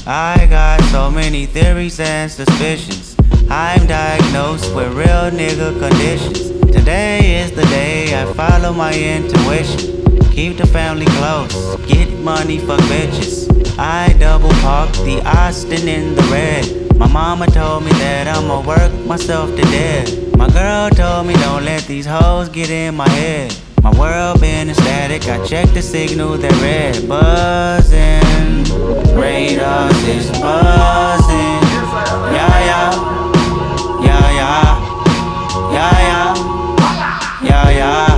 I got so many theories and suspicions. I'm diagnosed with real nigga conditions. Today is the day I follow my intuition. Keep the family close, get money, fuck bitches. I double park the Austin in the red. My mama told me that I'ma work myself to death. My girl told me don't let these hoes get in my head. My world been ecstatic, I checked the signal, they're red. Buzzing, radars is buzzing. Yeah, yeah, yeah, yeah, yeah, yeah, yeah, yeah.